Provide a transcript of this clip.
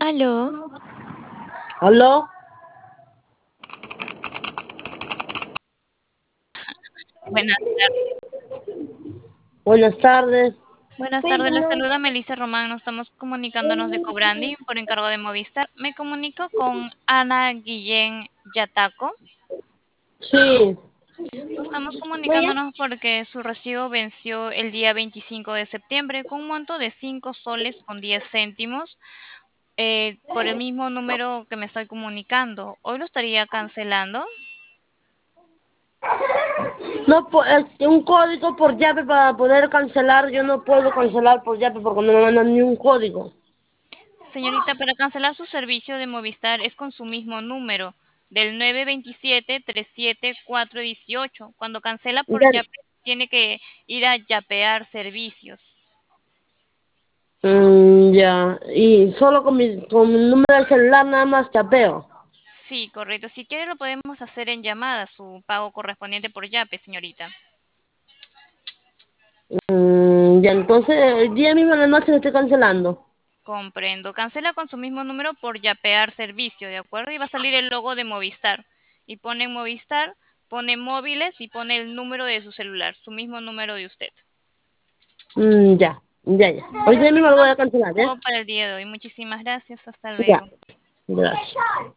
Aló, ¿Aló? buenas tardes. Buenas tardes. Buenas tardes, la saluda Melissa Román. Nos estamos comunicándonos de Cobranding por encargo de Movistar. Me comunico con Ana Guillén Yataco. Sí. Nos estamos Muy bien. comunicándonos porque su recibo venció el día 25 de septiembre con un monto de 5 soles con 10 céntimos por el mismo número que me estoy comunicando. Hoy lo estaría cancelando. No, un código por llave para poder cancelar. Yo no puedo cancelar por llave porque no me mandan ni un código. Señorita, para cancelar su servicio de Movistar es con su mismo número, del 927-37-418. Cuando cancela por Ya, Yape, tiene que ir a Yapear servicios. ya. Y solo con mi número de celular nada más chapeo. Sí, correcto. Si quiere lo podemos hacer en llamada, su pago correspondiente por Yape, señorita. Ya, entonces el día mismo en la noche le estoy cancelando. Comprendo. Cancela con su mismo número por Yapear servicio, ¿de acuerdo? Y va a salir el logo de Movistar. Y pone en Movistar, pone móviles y pone el número de su celular, su mismo número de usted. Ya, ya, ya. Hoy Ya día mismo lo listo. voy a cancelar, ¿eh? Todo para el día de hoy. Muchísimas gracias. Hasta Ya, luego. gracias.